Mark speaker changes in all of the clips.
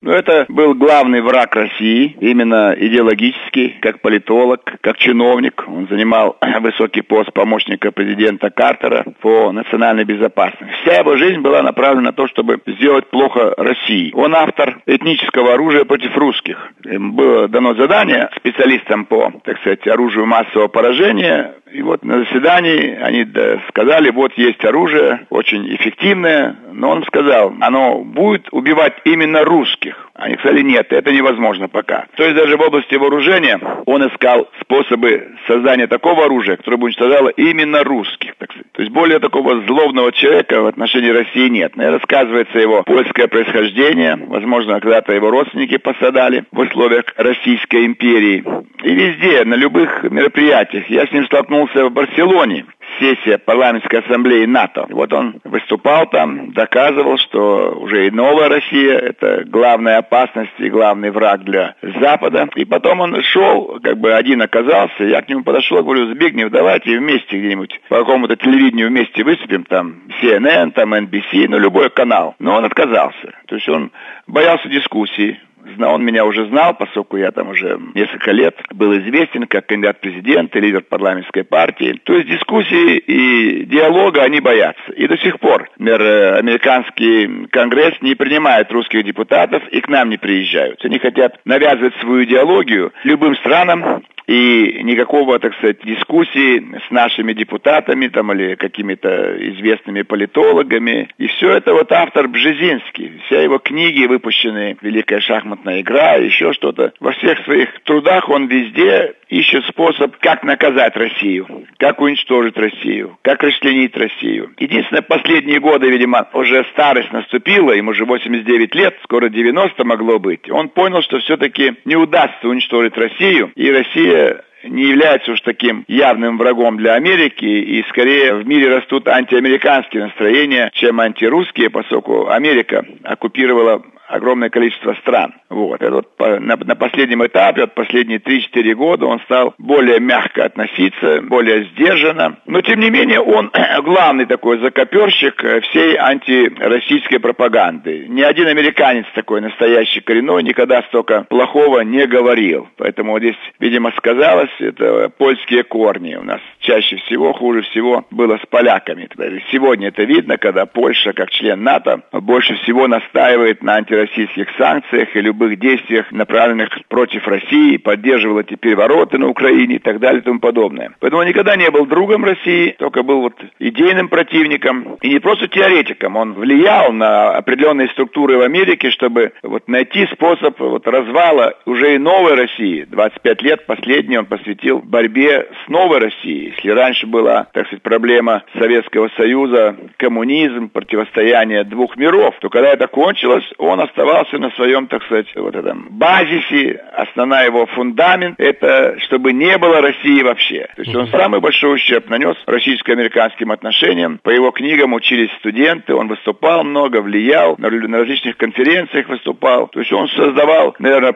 Speaker 1: Но это был главный враг России, именно идеологический, как политолог, как чиновник. Он занимал высокий пост помощника президента Картера по национальной безопасности. Вся его жизнь была направлена на то, чтобы сделать плохо России. Он автор этнического оружия против русских. Им было дано задание специалистам по, так сказать, оружию массового поражения. И вот на заседании они сказали, вот есть оружие, очень эффективное, но он сказал, оно будет убивать именно русских. Они сказали, нет, это невозможно пока. То есть даже в области вооружения он искал способы создания такого оружия, которое бы уничтожало именно русских, так сказать. То есть более такого злобного человека в отношении России нет. Наверное, сказывается его польское происхождение, возможно, когда-то его родственники пострадали в условиях Российской империи. И везде, на любых мероприятиях, я с ним столкнулся в Барселоне. Сессия парламентской ассамблеи НАТО. Вот он выступал там, доказывал, что уже и новая Россия – это главная опасность и главный враг для Запада. И потом он шел, как бы один оказался, я к нему подошел, говорю, Збигнев, давайте вместе где-нибудь по какому-то телевидению вместе выступим, там CNN, там NBC, ну любой канал. Но он отказался. То есть он боялся дискуссии. Он меня уже знал, поскольку я там уже несколько лет был известен как кандидат в президенты, лидер парламентской партии. То есть дискуссии и диалога они боятся. И до сих пор, например, американский конгресс не принимает русских депутатов и к нам не приезжают. Они хотят навязывать свою идеологию любым странам, и никакого, так сказать, дискуссии с нашими депутатами там, или какими-то известными политологами. И все это вот автор Бжезинский. Вся его книги, выпущенные «Великая шахматная игра», еще что-то. Во всех своих трудах он везде ищет способ, как наказать Россию, как уничтожить Россию, как расчленить Россию. Единственное, последние годы, видимо, уже старость наступила, ему уже 89 лет, скоро 90 могло быть. Он понял, что все-таки не удастся уничтожить Россию, и Россия не является уж таким явным врагом для Америки, и скорее в мире растут антиамериканские настроения, чем антирусские, поскольку Америка оккупировала огромное количество стран. Вот. Это вот на последнем этапе, вот последние 3-4 года он стал более мягко относиться, более сдержанно. Но, тем не менее, он главный такой закоперщик всей антироссийской пропаганды. Ни один американец такой настоящий коренной никогда столько плохого не говорил. Поэтому вот здесь, видимо, сказалось, это польские корни. У нас чаще всего, хуже всего было с поляками. Сегодня это видно, когда Польша, как член НАТО, больше всего настаивает на антироссийских санкциях и любых действиях, направленных против России, поддерживала эти перевороты на Украине и так далее и тому подобное. Поэтому он никогда не был другом России, только был вот идейным противником и не просто теоретиком. Он влиял на определенные структуры в Америке, чтобы вот найти способ вот развала уже и новой России. 25 лет последний он посвятил борьбе с новой Россией. Если раньше была, так сказать, проблема Советского Союза, коммунизм, противостояние двух миров, то когда это кончилось, он оставался на своем, так сказать, вот этом базисе. Основной его фундамент – это чтобы не было России вообще. То есть он самый большой ущерб нанес российско-американским отношениям. По его книгам учились студенты, он выступал много, влиял, на различных конференциях выступал. То есть он создавал, наверное,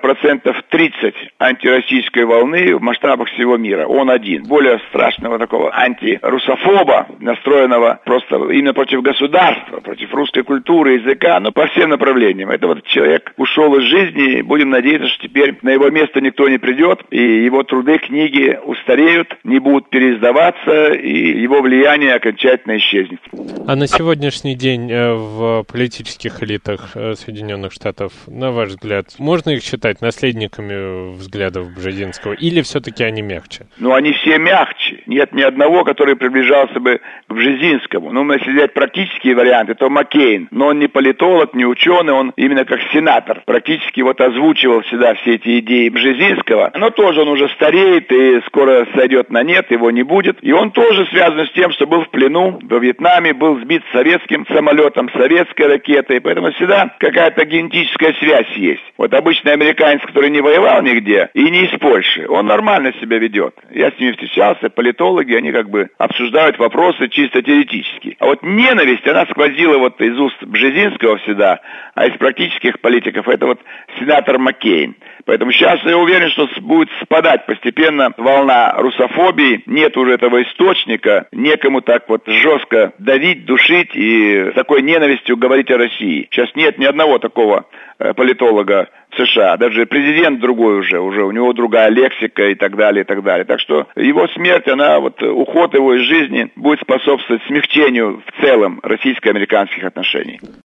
Speaker 1: 30% антироссийской волны в масштабах всего мира. Он один. Более страшного такого антирусофоба, настроенного просто именно против государства, против русской культуры, языка, но по всем направлениям. Это вот человек ушел из жизни, и будем надеяться, что теперь на его место никто не придет, и его труды, книги устареют, не будут переиздаваться, и его влияние окончательно исчезнет.
Speaker 2: А на сегодняшний день в политических элитах Соединенных Штатов, на ваш взгляд, можно их считать наследниками взглядов Бжезинского, или все-таки они мягче?
Speaker 1: Ну, они все мягче. Нет ни одного, который приближался бы к Бжезинскому. Ну, если взять практические варианты, то Маккейн. Но он не политолог, не ученый, он именно как сенатор. Практически вот озвучивал всегда все эти идеи Бжезинского. Но тоже он уже стареет и скоро сойдет на нет, его не будет. И он тоже связан с тем, что был в плену во Вьетнаме, был сбит советским самолетом, советской ракетой. Поэтому всегда какая-то генетическая связь есть. Вот обычный американец, который не воевал нигде и не из Польши, он нормально себя ведет. Я с ними встречался, политологи, они как бы обсуждают вопросы чисто теоретически. А вот ненависть, она сквозила вот из уст Бжезинского всегда, а из практических политиков это вот сенатор Маккейн. Поэтому сейчас я уверен, что будет спадать постепенно волна русофобии. Нет уже этого источника, некому так вот жестко давить, душить и с такой ненавистью говорить о России. Сейчас нет ни одного такого политолога в США. Даже президент другой уже у него другая лексика и так далее, и так далее. Так что его смерть, уход его из жизни будет способствовать смягчению в целом российско-американских отношений.